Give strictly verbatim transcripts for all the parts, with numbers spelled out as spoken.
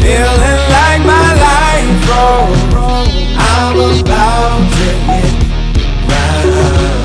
Feeling like my life froze. I'm about to hit ground.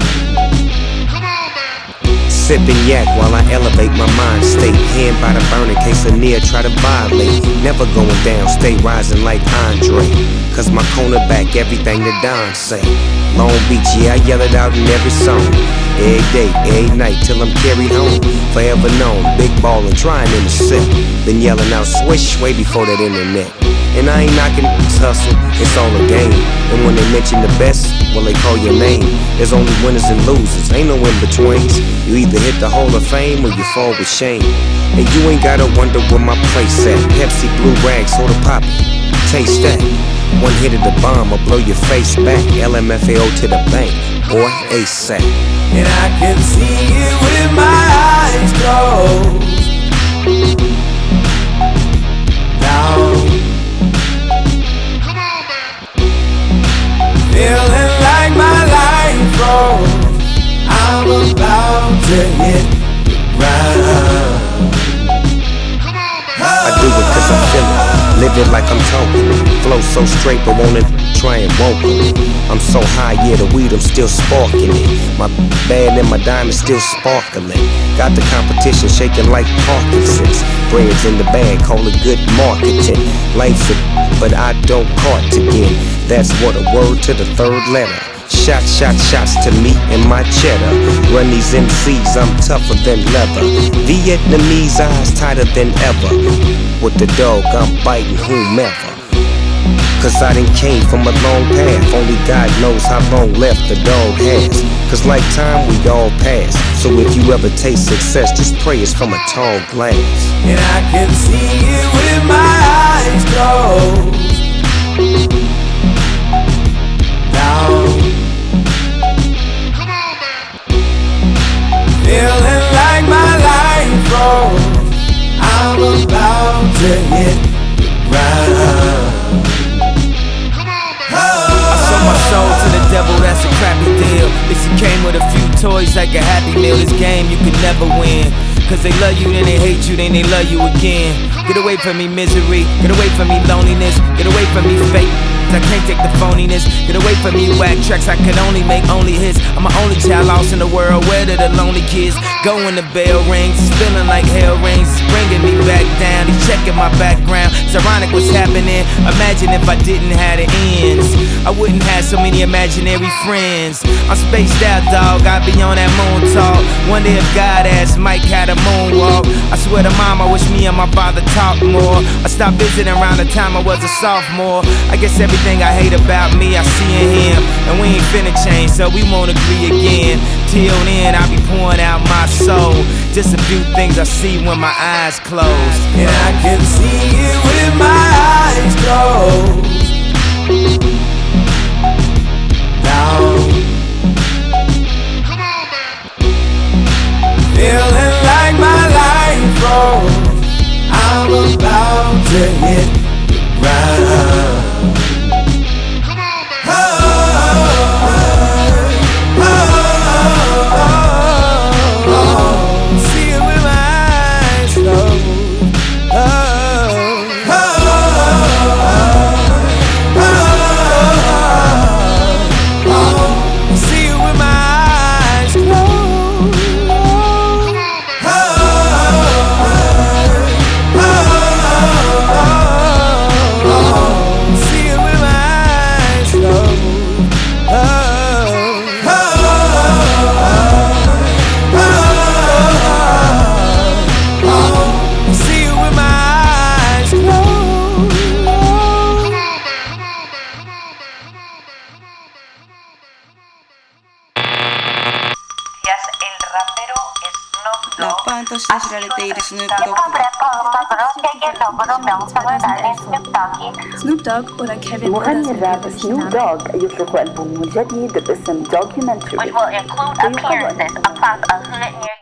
Sipping yak while I elevate my mind state. Hand by the burning case of near try to violate. Never going down, stay rising like Andre. Cause my cornerback, everything that Don say. Long Beach, yeah, I yell it out in every song. Every day, every night, till I'm carried home. Forever known, big ballin', trying in the set. Been yelling out swish way before that internet. And I ain't knocking this hustle, it's all a game. And when they mention the best, well, they call your name. There's only winners and losers, ain't no in-betweens. You either hit the Hall of Fame or you fall with shame. And you ain't gotta wonder where my place at. Pepsi, Blue Rags, soda pop, taste that. One hit of the bomb will blow your face back. L M F A O to the bank, boy, ASAP. And I can see it with my eyes closed. Down. Feeling like my life froze. I'm about to hit the ground. I do it cause I feel it. Live it like I'm talking. Flow so straight but won't it try and walk it. I'm so high, yeah, the weed I'm still sparking it. My bad and my diamonds still sparkling. Got the competition shaking like Parkinson's. Bread's in the bag, call it good marketing. Life's a but I don't cart again. That's what a word to the third letter. Shots, shots, shots to me and my cheddar. Run these M Cs, I'm tougher than leather. Vietnamese eyes tighter than ever. With the dog, I'm biting whomever. Cause I done came from a long path. Only God knows how long left the dog has. Cause like time we all pass. So if you ever taste success, just pray it's from a tall glass. And I can see it with my eyes closed. Down. Feeling like my life froze. I'm about to hit the ground. I sold my soul to the devil, that's a crappy deal. If you came with a few toys like a Happy Meal, this game you could never win. Cause they love you, then they hate you, then they love you again. Get away from me misery, get away from me loneliness, get away from me fake. I can't take the phoniness. Get away from me whack tracks, I can only make only hits. I'm my only child lost in the world, where do the lonely kids go when the bell rings? It's feeling like hell rings, it's bringing me back down. He's checking my background, it's ironic what's happening. Imagine if I didn't have the ends, I wouldn't have so many imaginary friends. I'm spaced out, dog, I be on that moon talk. Wonder if God asked Mike how to moonwalk. I swear to mom, I wish me and my father talked more. I stopped visiting around the time I was a sophomore. I guess every Everything I hate about me, I see in him. And we ain't finna change, so we won't agree again. Till then, I be pouring out my soul. Just a few things I see when my eyes close. And I can see it with my eyes closed. Down. Feeling like my life froze. I'm about to hit the ground. gerelateerde Snoop Dogg. Snoop Dogg ولا كيفن مغني الراب سنوب دوغ يطلق ألبومه الجديد باسم Documentary. Which will include appearances across a hood near